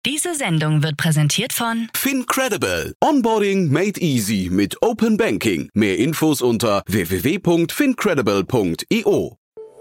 Diese Sendung wird präsentiert von FinCredible. Onboarding made easy mit Open Banking. Mehr Infos unter www.fincredible.io.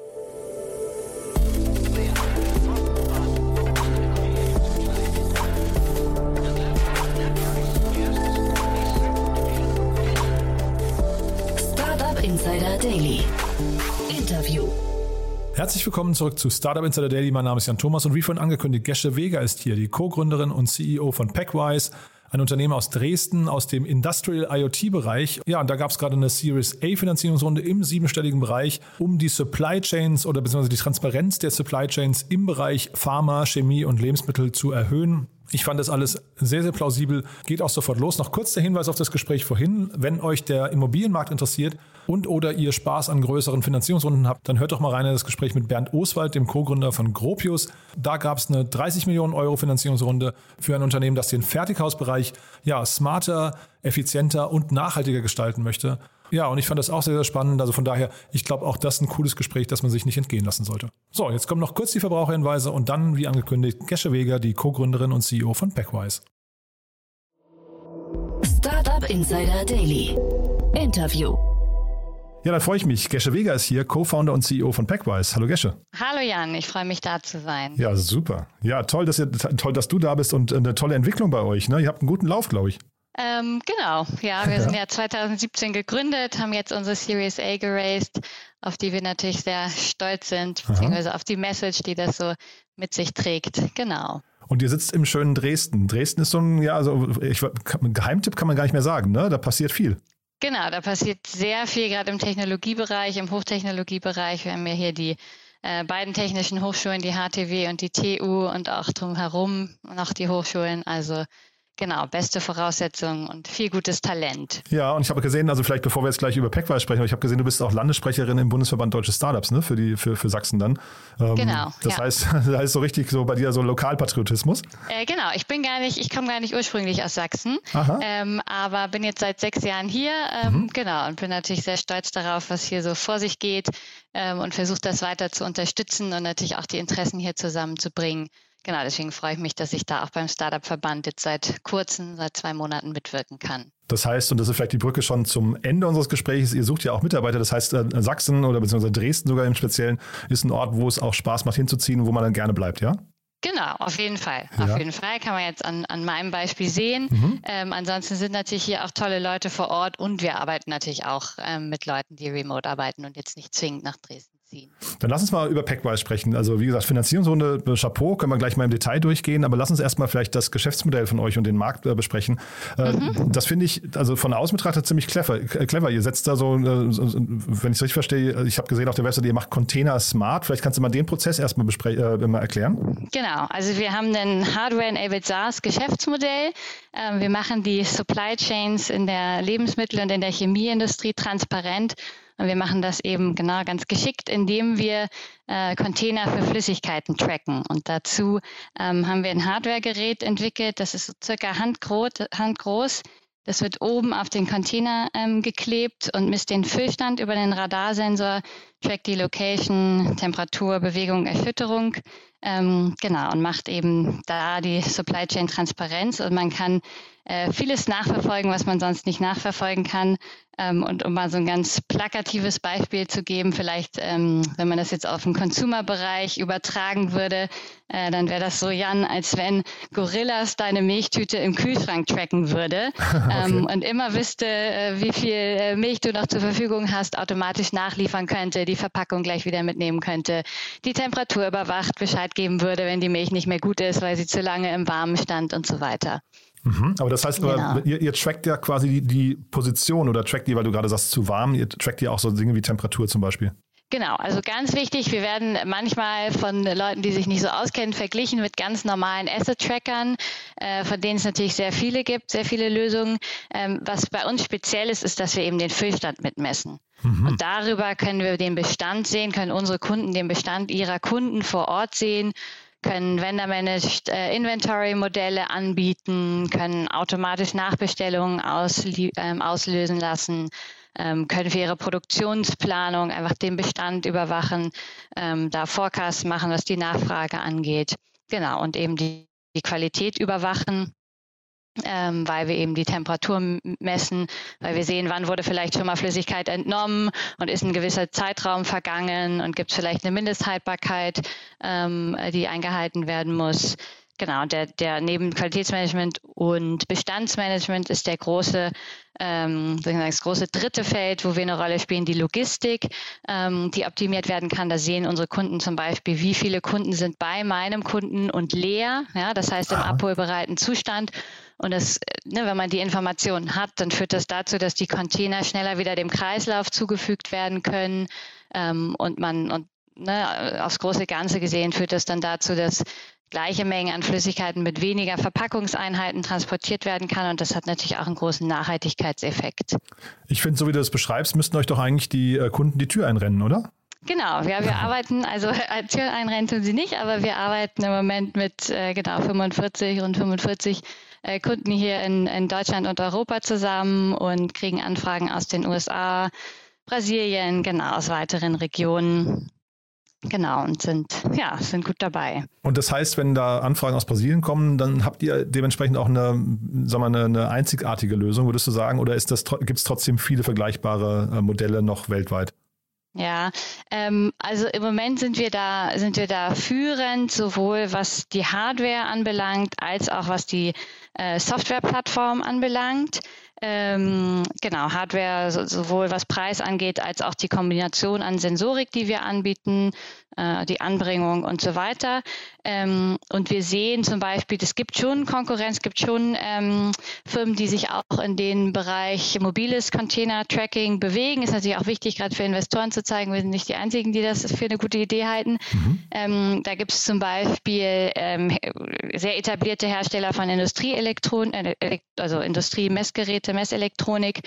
Startup Insider Daily. Interview. Herzlich willkommen zurück zu Startup Insider Daily. Mein Name ist Jan Thomas und wie vorhin angekündigt, Gesche Weger ist hier, die Co-Gründerin und CEO von Packwise, ein Unternehmen aus Dresden, aus dem Industrial IoT-Bereich. Ja, und da gab es gerade eine Series A Finanzierungsrunde im 7-stelligen Bereich, um die Supply Chains oder beziehungsweise die Transparenz der Supply Chains im Bereich Pharma, Chemie und Lebensmittel zu erhöhen. Ich fand das alles sehr, sehr plausibel. Geht auch sofort los. Noch kurz der Hinweis auf das Gespräch vorhin. Wenn euch der Immobilienmarkt interessiert und oder ihr Spaß an größeren Finanzierungsrunden habt, dann hört doch mal rein in das Gespräch mit Bernd Oswald, dem Co-Gründer von Gropius. Da gab es eine 30 Millionen Euro Finanzierungsrunde für ein Unternehmen, das den Fertighausbereich smarter, effizienter und nachhaltiger gestalten möchte. Ja, und ich fand das auch sehr, sehr spannend. Also von daher, ich glaube auch das ist ein cooles Gespräch, das man sich nicht entgehen lassen sollte. So, jetzt kommen noch kurz die Verbraucherhinweise und dann, wie angekündigt, Gesche Weger, die Co-Gründerin und CEO von Packwise. Startup Insider Daily. Interview. Ja, dann freue ich mich. Gesche Weger ist hier, Co-Founder und CEO von Packwise. Hallo Gesche. Hallo Jan, ich freue mich da zu sein. Ja, super. Ja, toll, dass du da bist und eine tolle Entwicklung bei euch. Ne? Ihr habt einen guten Lauf, glaube ich. Genau, ja, wir sind ja 2017 gegründet, haben jetzt unsere Series A geraced, auf die wir natürlich sehr stolz sind, beziehungsweise auf die Message, die das so mit sich trägt. Genau. Und ihr sitzt im schönen Dresden. Dresden ist so ein, Geheimtipp kann man gar nicht mehr sagen, ne? Da passiert viel. Genau, da passiert sehr viel, gerade im Technologiebereich, im Hochtechnologiebereich. Wir haben ja hier die beiden technischen Hochschulen, die HTW und die TU und auch drumherum noch die Hochschulen, also genau, beste Voraussetzungen und viel gutes Talent. Ja, und ich habe gesehen, also vielleicht bevor wir jetzt gleich über Packwise sprechen, aber ich habe gesehen, du bist auch Landessprecherin im Bundesverband Deutsche Startups, ne, für Sachsen dann. Genau. Das heißt, da ist so richtig so bei dir so Lokalpatriotismus. Genau, ich komme gar nicht ursprünglich aus Sachsen, aber bin jetzt seit 6 Jahren hier, genau, und bin natürlich sehr stolz darauf, was hier so vor sich geht und versuche das weiter zu unterstützen und natürlich auch die Interessen hier zusammenzubringen. Genau, deswegen freue ich mich, dass ich da auch beim Startup-Verband jetzt seit 2 Monaten mitwirken kann. Das heißt, und das ist vielleicht die Brücke schon zum Ende unseres Gesprächs, ihr sucht ja auch Mitarbeiter, das heißt Sachsen oder beziehungsweise Dresden sogar im Speziellen ist ein Ort, wo es auch Spaß macht hinzuziehen, wo man dann gerne bleibt, ja? Genau, auf jeden Fall. Ja. Auf jeden Fall kann man jetzt an meinem Beispiel sehen. Ansonsten sind natürlich hier auch tolle Leute vor Ort und wir arbeiten natürlich auch mit Leuten, die remote arbeiten und jetzt nicht zwingend nach Dresden ziehen. Dann lass uns mal über Packwise sprechen. Also wie gesagt, Finanzierungsrunde, Chapeau, können wir gleich mal im Detail durchgehen, aber lass uns erstmal vielleicht das Geschäftsmodell von euch und den Markt besprechen. Das finde ich, also von außen betrachtet, ziemlich clever. Ihr setzt da so, wenn ich es richtig verstehe, ich habe gesehen auf der Webseite, ihr macht Container smart. Vielleicht kannst du mal den Prozess erstmal mal erklären. Genau, also wir haben ein Hardware-enabled SaaS-Geschäftsmodell. Wir machen die Supply Chains in der Lebensmittel- und in der Chemieindustrie transparent. Und wir machen das eben genau ganz geschickt, indem wir Container für Flüssigkeiten tracken. Und dazu haben wir ein Hardware-Gerät entwickelt, das ist so circa handgroß. Das wird oben auf den Container geklebt und misst den Füllstand über den Radarsensor, trackt die Location, Temperatur, Bewegung, Erschütterung. Genau, und macht eben da die Supply Chain Transparenz. Und man kann vieles nachverfolgen, was man sonst nicht nachverfolgen kann. Und um mal so ein ganz plakatives Beispiel zu geben, vielleicht, wenn man das jetzt auf den Consumer-Bereich übertragen würde, dann wäre das so, Jan, als wenn Gorillas deine Milchtüte im Kühlschrank tracken würde und immer wüsste, wie viel Milch du noch zur Verfügung hast, automatisch nachliefern könnte, die Verpackung gleich wieder mitnehmen könnte, die Temperatur überwacht, Bescheid geben würde, wenn die Milch nicht mehr gut ist, weil sie zu lange im Warmen stand und so weiter. Aber das heißt, genau. Ihr trackt ja quasi die Position oder trackt die, weil du gerade sagst, zu warm, ihr trackt ja auch so Dinge wie Temperatur zum Beispiel. Genau, also ganz wichtig, wir werden manchmal von Leuten, die sich nicht so auskennen, verglichen mit ganz normalen Asset-Trackern, von denen es natürlich sehr viele gibt, sehr viele Lösungen. Was bei uns speziell ist, ist, dass wir eben den Füllstand mitmessen. Und darüber können wir den Bestand sehen, können unsere Kunden den Bestand ihrer Kunden vor Ort sehen, können Vendor-Managed Inventory-Modelle anbieten, können automatisch Nachbestellungen auslösen lassen, können für ihre Produktionsplanung einfach den Bestand überwachen, da Forecasts machen, was die Nachfrage angeht. Genau, und eben die die Qualität überwachen, weil wir eben die Temperatur messen, weil wir sehen, wann wurde vielleicht schon mal Flüssigkeit entnommen und ist ein gewisser Zeitraum vergangen und gibt es vielleicht eine Mindesthaltbarkeit, die eingehalten werden muss. Genau, der neben Qualitätsmanagement und Bestandsmanagement ist der große, das große dritte Feld, wo wir eine Rolle spielen, die Logistik, die optimiert werden kann. Da sehen unsere Kunden zum Beispiel, wie viele Kunden sind bei meinem Kunden und leer, ja, das heißt im abholbereiten Zustand. Und das, wenn man die Informationen hat, dann führt das dazu, dass die Container schneller wieder dem Kreislauf zugefügt werden können aufs große Ganze gesehen führt das dann dazu, dass gleiche Mengen an Flüssigkeiten mit weniger Verpackungseinheiten transportiert werden kann und das hat natürlich auch einen großen Nachhaltigkeitseffekt. Ich finde, so wie du das beschreibst, müssten euch doch eigentlich die Kunden die Tür einrennen, oder? Genau, ja, wir arbeiten, also Tür einrennen tun sie nicht, aber wir arbeiten im Moment mit 45 Kunden hier in Deutschland und Europa zusammen und kriegen Anfragen aus den USA, Brasilien, aus weiteren Regionen. Genau, und sind gut dabei. Und das heißt, wenn da Anfragen aus Brasilien kommen, dann habt ihr dementsprechend auch eine einzigartige Lösung, würdest du sagen, oder gibt es trotzdem viele vergleichbare Modelle noch weltweit? Ja, also im Moment sind wir da führend, sowohl was die Hardware anbelangt, als auch was die Softwareplattform anbelangt. Hardware sowohl was Preis angeht, als auch die Kombination an Sensorik, die wir anbieten, die Anbringung und so weiter. Und wir sehen zum Beispiel, es gibt schon Konkurrenz, es gibt schon Firmen, die sich auch in den Bereich mobiles Container-Tracking bewegen. Ist natürlich auch wichtig, gerade für Investoren zu zeigen, wir sind nicht die Einzigen, die das für eine gute Idee halten. Da gibt es zum Beispiel sehr etablierte Hersteller von Industriemessgeräte, Messelektronik,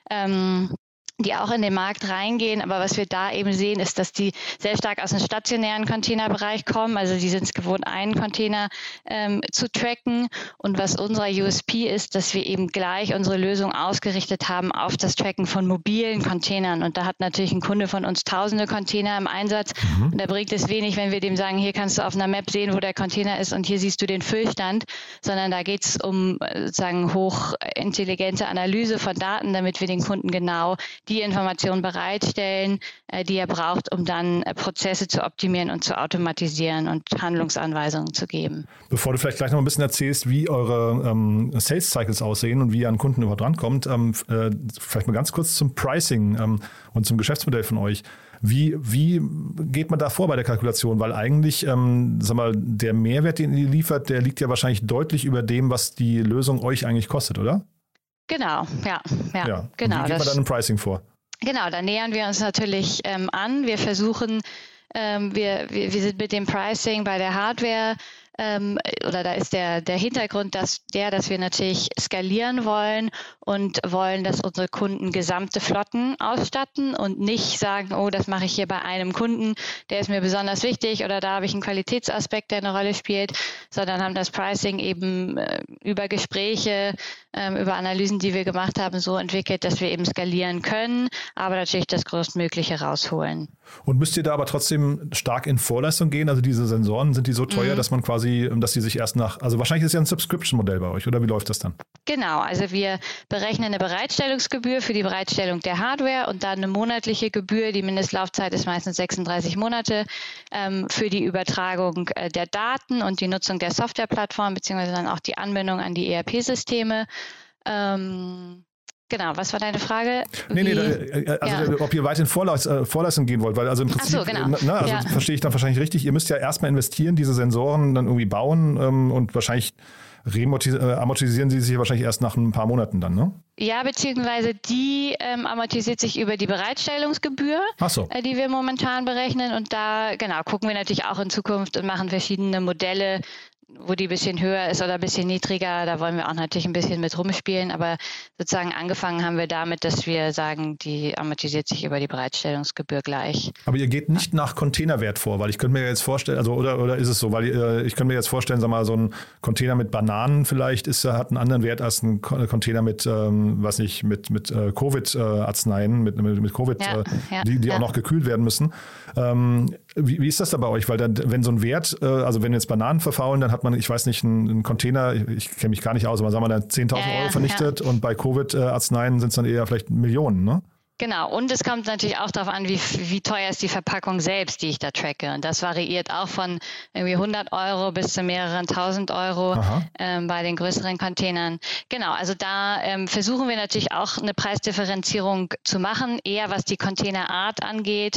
die auch in den Markt reingehen. Aber was wir da eben sehen, ist, dass die sehr stark aus dem stationären Containerbereich kommen. Also die sind es gewohnt, einen Container zu tracken. Und was unser USP ist, dass wir eben gleich unsere Lösung ausgerichtet haben auf das Tracken von mobilen Containern. Und da hat natürlich ein Kunde von uns tausende Container im Einsatz. Und da bringt es wenig, wenn wir dem sagen, hier kannst du auf einer Map sehen, wo der Container ist und hier siehst du den Füllstand. Sondern da geht es um sozusagen hochintelligente Analyse von Daten, damit wir den Kunden genau die Informationen bereitstellen, die er braucht, um dann Prozesse zu optimieren und zu automatisieren und Handlungsanweisungen zu geben. Bevor du vielleicht gleich noch ein bisschen erzählst, wie eure Sales Cycles aussehen und wie ihr an Kunden überhaupt rankommt, vielleicht mal ganz kurz zum Pricing und zum Geschäftsmodell von euch. Wie geht man da vor bei der Kalkulation? Weil eigentlich, der Mehrwert, den ihr liefert, der liegt ja wahrscheinlich deutlich über dem, was die Lösung euch eigentlich kostet, oder? Genau, ja. Genau. Wie geht man dann im Pricing vor? Genau, da nähern wir uns natürlich an. Wir versuchen, wir sind mit dem Pricing bei der Hardware da ist der Hintergrund, dass wir natürlich skalieren wollen und wollen, dass unsere Kunden gesamte Flotten ausstatten und nicht sagen, oh, das mache ich hier bei einem Kunden, der ist mir besonders wichtig oder da habe ich einen Qualitätsaspekt, der eine Rolle spielt, sondern haben das Pricing eben über Gespräche, über Analysen, die wir gemacht haben, so entwickelt, dass wir eben skalieren können, aber natürlich das Größtmögliche rausholen. Und müsst ihr da aber trotzdem stark in Vorleistung gehen? Also diese Sensoren, sind die so teuer, dass man quasi, dass die sich also wahrscheinlich ist ja ein Subscription-Modell bei euch, oder wie läuft das dann? Genau, also wir berechnen eine Bereitstellungsgebühr für die Bereitstellung der Hardware und dann eine monatliche Gebühr, die Mindestlaufzeit ist meistens 36 Monate, für die Übertragung der Daten und die Nutzung der Softwareplattform, beziehungsweise dann auch die Anbindung an die ERP-Systeme. Genau, was war deine Frage? Ob ihr weit in Vorleistung gehen wollt, weil also im Prinzip, verstehe ich dann wahrscheinlich richtig, ihr müsst ja erstmal investieren, diese Sensoren dann irgendwie bauen und wahrscheinlich amortisieren sie sich wahrscheinlich erst nach ein paar Monaten dann, ne? Ja, beziehungsweise die amortisiert sich über die Bereitstellungsgebühr, die wir momentan berechnen und da gucken wir natürlich auch in Zukunft und machen verschiedene Modelle, wo die ein bisschen höher ist oder ein bisschen niedriger, da wollen wir auch natürlich ein bisschen mit rumspielen, aber sozusagen angefangen haben wir damit, dass wir sagen, die amortisiert sich über die Bereitstellungsgebühr gleich. Aber ihr geht nicht nach Containerwert vor, weil ich könnte mir jetzt vorstellen, also oder ist es so, weil ich könnte mir jetzt vorstellen, sag mal, so ein Container mit Bananen vielleicht hat einen anderen Wert als ein Container mit Covid-Arzneien, mit Covid, die auch noch gekühlt werden müssen. Wie ist das da bei euch? Weil dann, wenn so ein Wert, also wenn jetzt Bananen verfaulen, dann hat hat man, ich weiß nicht, einen Container, ich kenne mich gar nicht aus, aber sagen wir dann 10.000 Euro vernichtet und bei Covid-Arzneien sind es dann eher vielleicht Millionen, ne? Genau, und es kommt natürlich auch darauf an, wie teuer ist die Verpackung selbst, die ich da tracke. Und das variiert auch von irgendwie 100 Euro bis zu mehreren 1.000 Euro bei den größeren Containern. Genau, also da versuchen wir natürlich auch eine Preisdifferenzierung zu machen, eher was die Containerart angeht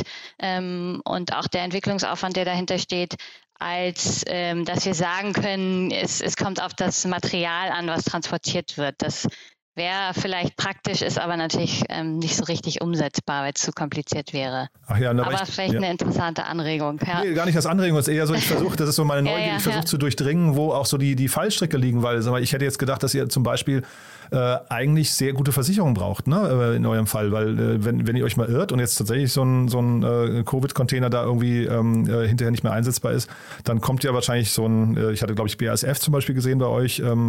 und auch der Entwicklungsaufwand, der dahinter steht, als dass wir sagen können, es kommt auf das Material an, was transportiert wird. Das wäre vielleicht praktisch, ist aber natürlich nicht so richtig umsetzbar, weil es zu kompliziert wäre. Ach ja, aber vielleicht eine interessante Anregung. Ja. Nee, gar nicht als Anregung, es ist eher so, ich versuche, das ist so meine Neugier, ich versuche zu durchdringen, wo auch so die Fallstricke liegen, weil sag mal, ich hätte jetzt gedacht, dass ihr zum Beispiel eigentlich sehr gute Versicherungen braucht, ne, in eurem Fall, weil wenn ihr euch mal irrt und jetzt tatsächlich so ein Covid-Container da irgendwie hinterher nicht mehr einsetzbar ist, dann kommt ja wahrscheinlich so ein, ich hatte glaube ich BASF zum Beispiel gesehen bei euch, so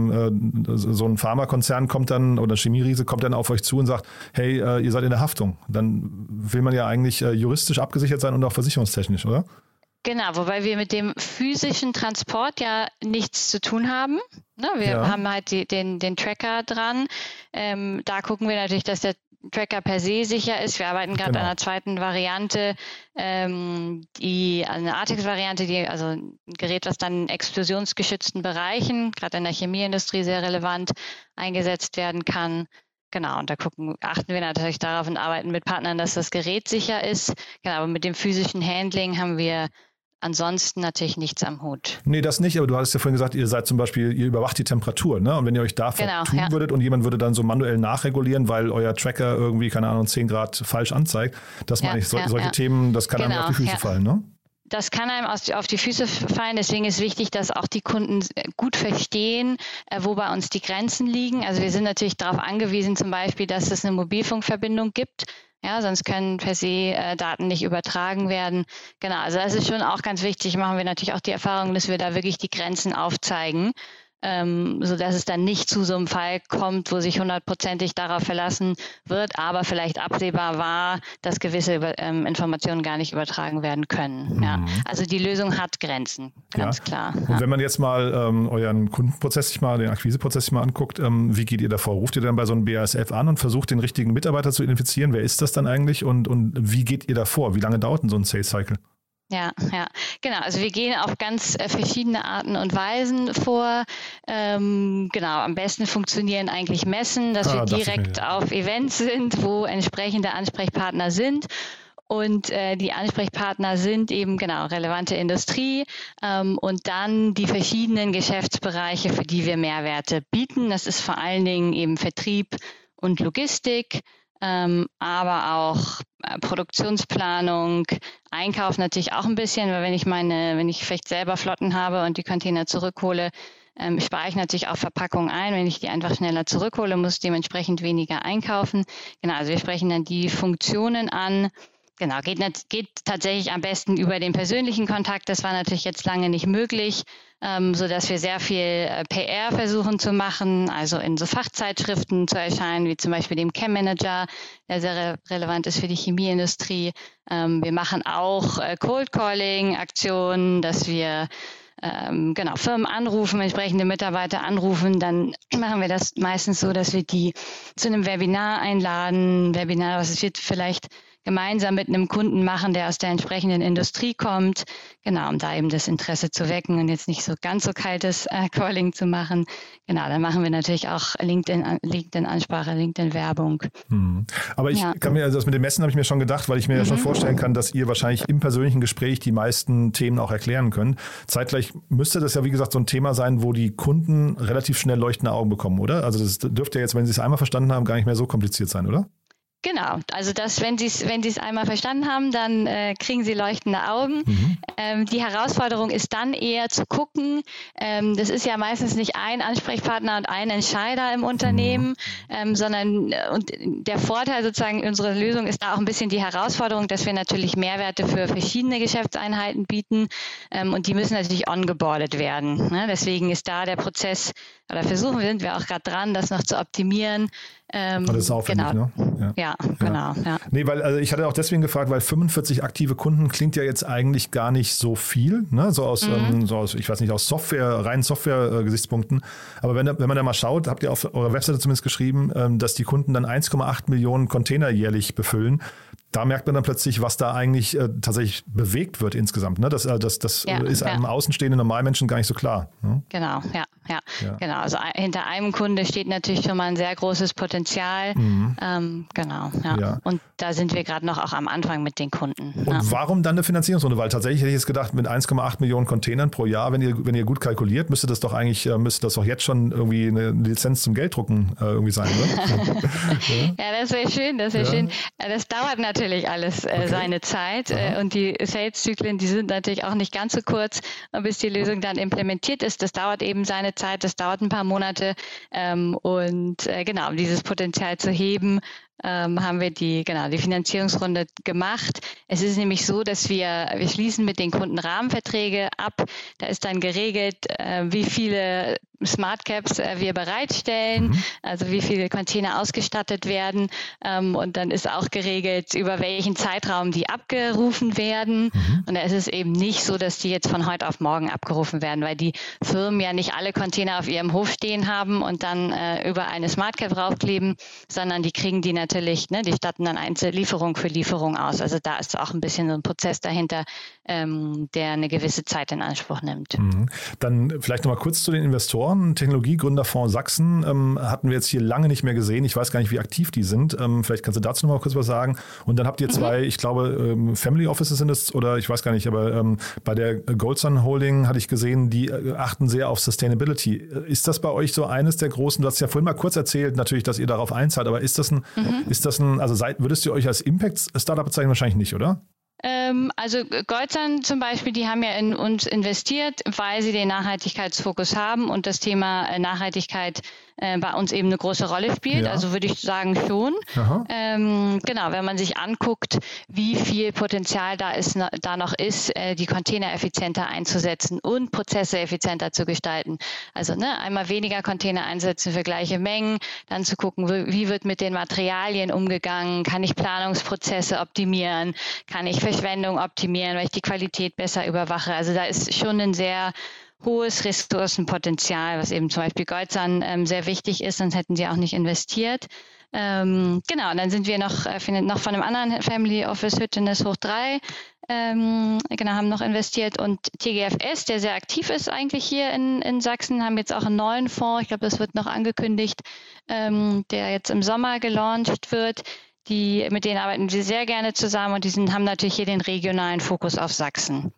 ein Pharmakonzern kommt dann oder Chemieriese kommt dann auf euch zu und sagt, hey, ihr seid in der Haftung. Dann will man ja eigentlich juristisch abgesichert sein und auch versicherungstechnisch, oder? Genau, wobei wir mit dem physischen Transport ja nichts zu tun haben. Ne, wir haben halt den Tracker dran. Da gucken wir natürlich, dass der Tracker per se sicher ist. Wir arbeiten gerade an einer zweiten Variante, eine Artex-Variante, also ein Gerät, was dann in explosionsgeschützten Bereichen, gerade in der Chemieindustrie sehr relevant eingesetzt werden kann. Genau, und da achten wir natürlich darauf und arbeiten mit Partnern, dass das Gerät sicher ist. Genau, aber mit dem physischen Handling haben wir ansonsten natürlich nichts am Hut. Nee, das nicht, aber du hattest ja vorhin gesagt, ihr seid zum Beispiel, ihr überwacht die Temperatur, ne? Und wenn ihr euch da vertun würdet und jemand würde dann so manuell nachregulieren, weil euer Tracker irgendwie, keine Ahnung, 10 Grad falsch anzeigt, das meine ich, solche Themen, das kann einem auf die Füße fallen, ne? Das kann einem auf die Füße fallen, deswegen ist wichtig, dass auch die Kunden gut verstehen, wo bei uns die Grenzen liegen. Also wir sind natürlich darauf angewiesen, zum Beispiel, dass es eine Mobilfunkverbindung gibt. Ja, sonst können per se Daten nicht übertragen werden. Genau, also das ist schon auch ganz wichtig. Machen wir natürlich auch die Erfahrung, dass wir da wirklich die Grenzen aufzeigen, sodass es dann nicht zu so einem Fall kommt, wo sich 100%ig darauf verlassen wird, aber vielleicht absehbar war, dass gewisse Informationen gar nicht übertragen werden können. Ja. Also die Lösung hat Grenzen, ganz klar. Und wenn man jetzt mal euren Kundenprozess den Akquiseprozess sich mal anguckt, wie geht ihr davor? Ruft ihr dann bei so einem BASF an und versucht den richtigen Mitarbeiter zu identifizieren? Wer ist das dann eigentlich und wie geht ihr davor? Wie lange dauert denn so ein Sales Cycle? Ja, genau. Also wir gehen auf ganz verschiedene Arten und Weisen vor. Genau, am besten funktionieren eigentlich Messen, dass wir direkt auf Events sind, wo entsprechende Ansprechpartner sind. Und die Ansprechpartner sind eben genau relevante Industrie und dann die verschiedenen Geschäftsbereiche, für die wir Mehrwerte bieten. Das ist vor allen Dingen eben Vertrieb und Logistik. Aber auch Produktionsplanung, Einkauf natürlich auch ein bisschen, weil wenn ich vielleicht selber Flotten habe und die Container zurückhole, spare ich natürlich auch Verpackungen ein. Wenn ich die einfach schneller zurückhole, muss ich dementsprechend weniger einkaufen. Genau, also wir sprechen dann die Funktionen an. Genau, geht tatsächlich am besten über den persönlichen Kontakt. Das war natürlich jetzt lange nicht möglich, sodass wir sehr viel PR versuchen zu machen, also in so Fachzeitschriften zu erscheinen, wie zum Beispiel dem Chem Manager, der sehr relevant ist für die Chemieindustrie. Wir machen auch Cold Calling Aktionen, dass wir Firmen anrufen, entsprechende Mitarbeiter anrufen, dann machen wir das meistens so, dass wir die zu einem Webinar einladen. Was wird vielleicht gemeinsam mit einem Kunden machen, der aus der entsprechenden Industrie kommt, genau, um da eben das Interesse zu wecken und jetzt nicht so ganz so kaltes Calling zu machen. Genau, dann machen wir natürlich auch LinkedIn-Ansprache, LinkedIn-Werbung. Aber ich kann mir, also das mit dem Messen habe ich mir schon gedacht, weil ich mir ja schon vorstellen kann, dass ihr wahrscheinlich im persönlichen Gespräch die meisten Themen auch erklären könnt. Zeitgleich müsste das ja, wie gesagt, so ein Thema sein, wo die Kunden relativ schnell leuchtende Augen bekommen, oder? Also das dürfte ja jetzt, wenn sie es einmal verstanden haben, gar nicht mehr so kompliziert sein, oder? Genau, also wenn Sie es einmal verstanden haben, dann kriegen Sie leuchtende Augen. Die Herausforderung ist dann eher zu gucken, das ist ja meistens nicht ein Ansprechpartner und ein Entscheider im Unternehmen, sondern und der Vorteil sozusagen unserer Lösung ist da auch ein bisschen die Herausforderung, dass wir natürlich Mehrwerte für verschiedene Geschäftseinheiten bieten und die müssen natürlich ongeboardet werden. Ne? Deswegen ist da der Prozess oder sind wir auch gerade dran, das noch zu optimieren. Das ist aufwendig, genau. Ne? Ja, genau. Ja. Nee, weil also ich hatte auch deswegen gefragt, weil 45 aktive Kunden klingt ja jetzt eigentlich gar nicht so viel, ne? So aus, ich weiß nicht, aus reinen Software-Gesichtspunkten. Aber wenn man da mal schaut, habt ihr auf eurer Webseite zumindest geschrieben, dass die Kunden dann 1,8 Millionen Container jährlich befüllen. Da merkt man dann plötzlich, was da eigentlich tatsächlich bewegt wird insgesamt. Ne? Das ist einem außenstehenden Normalmenschen gar nicht so klar. Ne? Genau, ja. Genau. Also hinter einem Kunde steht natürlich schon mal ein sehr großes Potenzial. Genau, ja. Und da sind wir gerade noch auch am Anfang mit den Kunden. Und warum dann eine Finanzierungsrunde? Weil tatsächlich hätte ich jetzt gedacht, mit 1,8 Millionen Containern pro Jahr, wenn ihr gut kalkuliert, müsste das doch jetzt schon irgendwie eine Lizenz zum Gelddrucken irgendwie sein, oder? Ja, das wäre schön, schön. Das dauert natürlich alles seine Zeit und die Sales-Zyklen, die sind natürlich auch nicht ganz so kurz, bis die Lösung dann implementiert ist. Das dauert eben seine Zeit, das dauert ein paar Monate um dieses Potenzial zu heben, haben wir die Finanzierungsrunde gemacht. Es ist nämlich so, dass wir schließen mit den Kunden Rahmenverträge ab. Da ist dann geregelt, wie viele Smart Caps wir bereitstellen, also wie viele Container ausgestattet werden. Und dann ist auch geregelt, über welchen Zeitraum die abgerufen werden. Und da ist es eben nicht so, dass die jetzt von heute auf morgen abgerufen werden, weil die Firmen ja nicht alle Container auf ihrem Hof stehen haben und dann über eine Smart Cap raufkleben, sondern die kriegen die natürlich, die statten dann Lieferung für Lieferung aus. Also da ist auch ein bisschen so ein Prozess dahinter, der eine gewisse Zeit in Anspruch nimmt. Dann vielleicht nochmal kurz zu den Investoren. Technologiegründerfonds Sachsen hatten wir jetzt hier lange nicht mehr gesehen. Ich weiß gar nicht, wie aktiv die sind. Vielleicht kannst du dazu nochmal kurz was sagen. Und dann habt ihr zwei, ich glaube, Family Offices sind es, oder ich weiß gar nicht, aber bei der Goldsun Holding hatte ich gesehen, die achten sehr auf Sustainability. Ist das bei euch so eines der großen, du hast ja vorhin mal kurz erzählt, natürlich, dass ihr darauf einzahlt, aber würdest du euch als Impact-Startup bezeichnen? Wahrscheinlich nicht, oder? Also Goldsun zum Beispiel, die haben ja in uns investiert, weil sie den Nachhaltigkeitsfokus haben und das Thema Nachhaltigkeit bei uns eben eine große Rolle spielt. Ja. Also würde ich sagen schon. Wenn man sich anguckt, wie viel Potenzial da noch ist, die Container effizienter einzusetzen und Prozesse effizienter zu gestalten. Also einmal weniger Container einsetzen für gleiche Mengen, dann zu gucken, wie wird mit den Materialien umgegangen, kann ich Planungsprozesse optimieren, kann ich Verschwendung optimieren, weil ich die Qualität besser überwache. Also da ist schon ein sehr hohes Ressourcenpotenzial, was eben zum Beispiel Goldsun sehr wichtig ist, sonst hätten sie auch nicht investiert. Und dann sind wir noch von einem anderen Family Office, Hüttenes hoch 3, haben noch investiert, und TGFS, der sehr aktiv ist eigentlich hier in Sachsen, haben jetzt auch einen neuen Fonds, ich glaube, das wird noch angekündigt, der jetzt im Sommer gelauncht wird. Mit denen arbeiten wir sehr gerne zusammen und haben natürlich hier den regionalen Fokus auf Sachsen.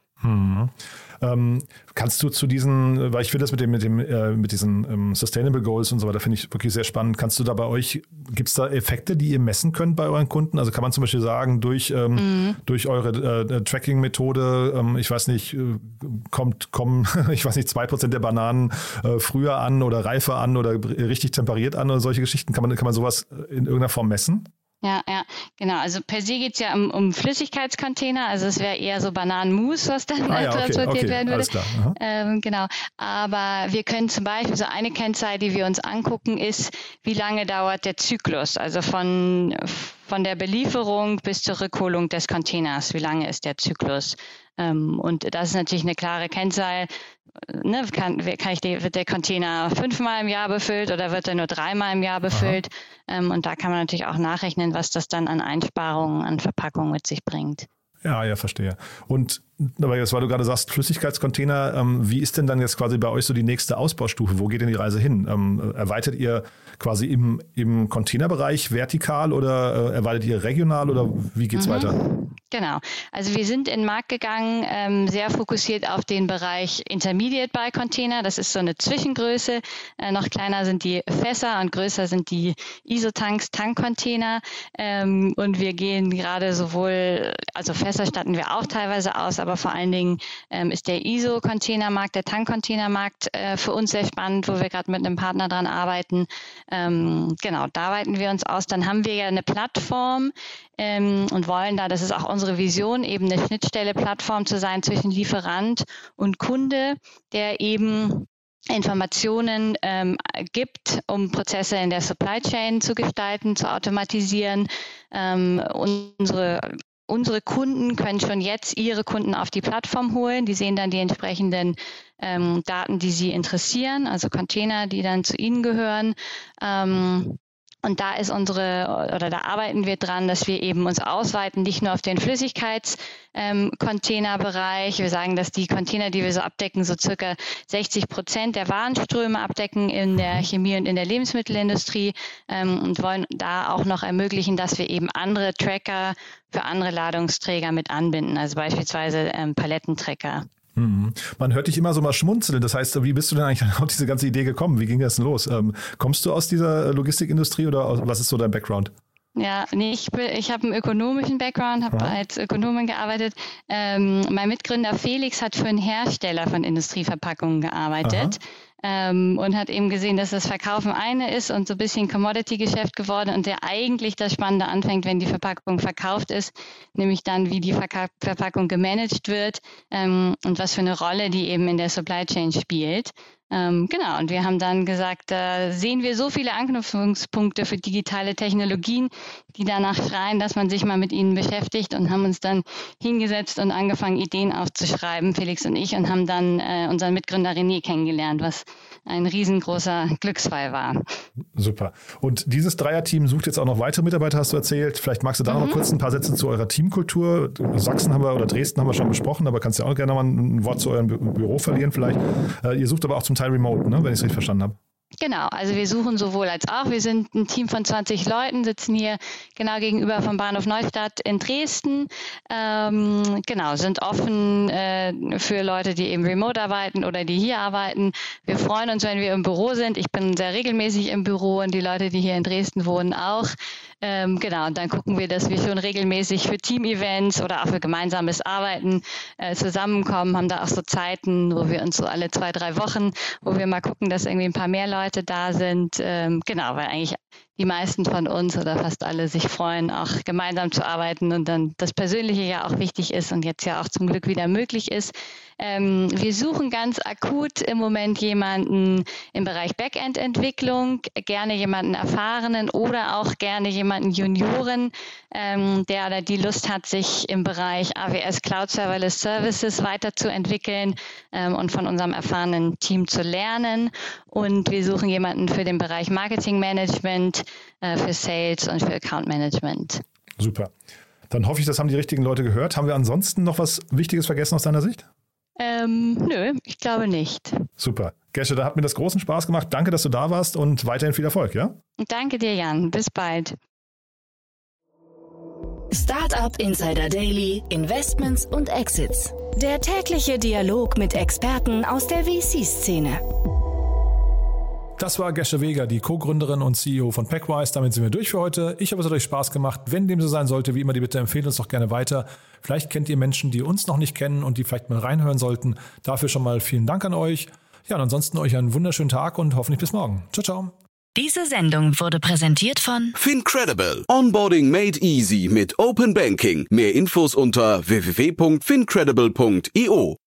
Kannst du zu diesen, weil ich finde das mit diesen Sustainable Goals und so weiter, finde ich wirklich sehr spannend. Kannst du da bei euch, gibt es da Effekte, die ihr messen könnt bei euren Kunden? Also kann man zum Beispiel sagen, durch eure Tracking-Methode, ich weiß nicht, kommen 2% der Bananen früher an oder reifer an oder richtig temperiert an oder solche Geschichten? Kann man sowas in irgendeiner Form messen? Ja, genau. Also per se geht es ja um Flüssigkeitscontainer. Also es wäre eher so Bananenmus, was dann transportiert werden würde. Alles klar. Genau. Aber wir können zum Beispiel, so eine Kennzahl, die wir uns angucken, ist, wie lange dauert der Zyklus? Also von der Belieferung bis zur Rückholung des Containers. Wie lange ist der Zyklus? Und das ist natürlich eine klare Kennzahl. Wird der Container 5-mal im Jahr befüllt oder wird er nur 3-mal im Jahr befüllt? Und da kann man natürlich auch nachrechnen, was das dann an Einsparungen, an Verpackung mit sich bringt. Ja, verstehe. Und aber jetzt, weil du gerade sagst, Flüssigkeitscontainer, wie ist denn dann jetzt quasi bei euch so die nächste Ausbaustufe? Wo geht denn die Reise hin? Erweitert ihr quasi im Containerbereich vertikal oder erweitert ihr regional oder wie geht's weiter? Genau. Also wir sind in den Markt gegangen, sehr fokussiert auf den Bereich Intermediate Buy Container. Das ist so eine Zwischengröße. Noch kleiner sind die Fässer und größer sind die ISO-Tanks, Tankcontainer. Und wir gehen gerade also Fässer statten wir auch teilweise aus, aber vor allen Dingen ist der ISO-Containermarkt, der Tankcontainermarkt für uns sehr spannend, wo wir gerade mit einem Partner dran arbeiten. Da weiten wir uns aus. Dann haben wir ja eine Plattform und wollen das ist auch unsere Vision, eben eine Schnittstelle-Plattform zu sein zwischen Lieferant und Kunde, der eben Informationen gibt, um Prozesse in der Supply Chain zu gestalten, zu automatisieren. Unsere Kunden können schon jetzt ihre Kunden auf die Plattform holen. Die sehen dann die entsprechenden Daten, die sie interessieren, also Container, die dann zu ihnen gehören. Und da da arbeiten wir dran, dass wir eben uns ausweiten, nicht nur auf den Flüssigkeitscontainerbereich. Wir sagen, dass die Container, die wir so abdecken, so circa 60% der Warenströme abdecken in der Chemie und in der Lebensmittelindustrie, und wollen da auch noch ermöglichen, dass wir eben andere Tracker für andere Ladungsträger mit anbinden, also beispielsweise Palettenträger. Man hört dich immer so mal schmunzeln. Das heißt, wie bist du denn eigentlich auf diese ganze Idee gekommen? Wie ging das denn los? Kommst du aus dieser Logistikindustrie oder was ist so dein Background? Ja, ich habe einen ökonomischen Background, habe als Ökonomin gearbeitet. Mein Mitgründer Felix hat für einen Hersteller von Industrieverpackungen gearbeitet. Und hat eben gesehen, dass das Verkaufen eine ist und so ein bisschen Commodity-Geschäft geworden und der eigentlich das Spannende anfängt, wenn die Verpackung verkauft ist, nämlich dann, wie die Verpackung gemanagt wird und was für eine Rolle die eben in der Supply Chain spielt. Genau, und wir haben dann gesagt, sehen wir so viele Anknüpfungspunkte für digitale Technologien, die danach schreien, dass man sich mal mit ihnen beschäftigt, und haben uns dann hingesetzt und angefangen, Ideen aufzuschreiben, Felix und ich, und haben dann unseren Mitgründer René kennengelernt, was ein riesengroßer Glücksfall war. Super. Und dieses Dreierteam sucht jetzt auch noch weitere Mitarbeiter, hast du erzählt. Vielleicht magst du da noch kurz ein paar Sätze zu eurer Teamkultur. Sachsen oder Dresden haben wir schon besprochen, aber kannst du ja auch gerne mal ein Wort zu eurem Büro verlieren vielleicht. Ihr sucht aber auch zum Teil remote, ne, wenn ich es richtig verstanden habe. Genau, also wir suchen sowohl als auch. Wir sind ein Team von 20 Leuten, sitzen hier genau gegenüber vom Bahnhof Neustadt in Dresden. Sind offen für Leute, die eben remote arbeiten oder die hier arbeiten. Wir freuen uns, wenn wir im Büro sind. Ich bin sehr regelmäßig im Büro und die Leute, die hier in Dresden wohnen, auch. Und dann gucken wir, dass wir schon regelmäßig für Team-Events oder auch für gemeinsames Arbeiten zusammenkommen, haben da auch so Zeiten, wo wir uns so alle 2-3 Wochen, wo wir mal gucken, dass irgendwie ein paar mehr Leute da sind. Weil eigentlich die meisten von uns oder fast alle sich freuen, auch gemeinsam zu arbeiten und dann das Persönliche ja auch wichtig ist und jetzt ja auch zum Glück wieder möglich ist. Wir suchen ganz akut im Moment jemanden im Bereich Backend-Entwicklung, gerne jemanden Erfahrenen oder auch gerne jemanden Junioren, der oder die Lust hat, sich im Bereich AWS Cloud Serverless Services weiterzuentwickeln und von unserem erfahrenen Team zu lernen. Und wir suchen jemanden für den Bereich Marketing Management, für Sales und für Account Management. Super. Dann hoffe ich, das haben die richtigen Leute gehört. Haben wir ansonsten noch was Wichtiges vergessen aus deiner Sicht? Nö, ich glaube nicht. Super. Gesche, da hat mir das großen Spaß gemacht. Danke, dass du da warst und weiterhin viel Erfolg, ja? Danke dir, Jan. Bis bald. Startup Insider Daily, Investments und Exits. Der tägliche Dialog mit Experten aus der VC-Szene. Das war Gesche Weger, die Co-Gründerin und CEO von Packwise. Damit sind wir durch für heute. Ich hoffe, es hat euch Spaß gemacht. Wenn dem so sein sollte, wie immer, die Bitte empfehlen uns doch gerne weiter. Vielleicht kennt ihr Menschen, die uns noch nicht kennen und die vielleicht mal reinhören sollten. Dafür schon mal vielen Dank an euch. Ja, und ansonsten euch einen wunderschönen Tag und hoffentlich bis morgen. Ciao, ciao. Diese Sendung wurde präsentiert von FinCredible. Onboarding made easy mit Open Banking. Mehr Infos unter www.fincredible.io.